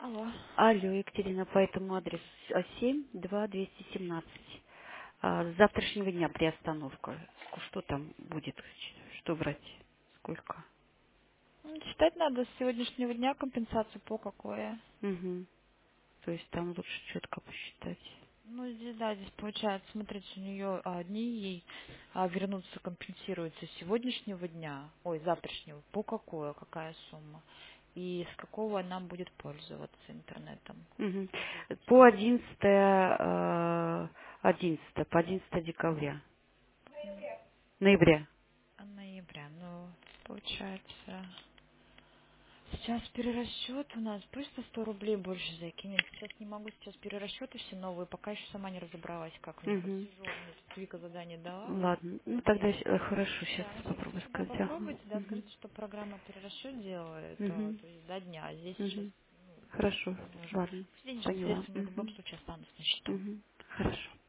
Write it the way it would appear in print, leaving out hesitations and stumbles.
Алло. Алло, Екатерина, по этому адресу 7-2-217. С завтрашнего дня приостановка. Что там будет? Что брать? Сколько? Считать надо с сегодняшнего дня компенсацию по какое. Угу. То есть там лучше четко посчитать. Ну, здесь, да, здесь получается, смотрите, у нее дни ей вернуться компенсируются с сегодняшнего дня, ой, завтрашнего, по какое, какая сумма, и с какого она будет пользоваться интернетом. Угу. Скажите. По 11 по 11 декабря. Ноября. Ноября, ну, получается. Сейчас перерасчет у нас, просто 100 рублей больше закинет. Сейчас не могу, сейчас перерасчеты все новые, пока еще сама не разобралась, как у них. Вот Угу. сижу, мне тут Вика задание дала. Ладно. Ну Вот тогда я, хорошо, сейчас да, ну попробую всегда сказать. Ага. попробуйте, да, Угу. скажите, что программа перерасчет делает, Угу. то есть до дня, а здесь сейчас, Угу. Хорошо. ну, не можем. Ладно. Денежные Поняла. средства у меня в любом Угу. случае останутся на счету. Угу. Хорошо.